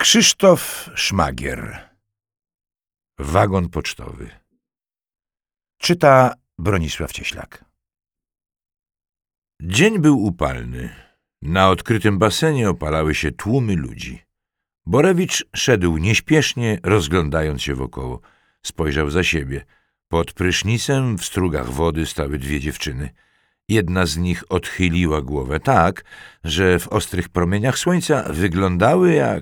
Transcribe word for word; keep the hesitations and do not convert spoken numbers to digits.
Krzysztof Szmagier. Wagon pocztowy. Czyta Bronisław Cieślak. Dzień był upalny. Na odkrytym basenie opalały się tłumy ludzi. Borewicz szedł nieśpiesznie, rozglądając się wokoło. Spojrzał za siebie. Pod prysznicem w strugach wody stały dwie dziewczyny. Jedna z nich odchyliła głowę tak, że w ostrych promieniach słońca wyglądały jak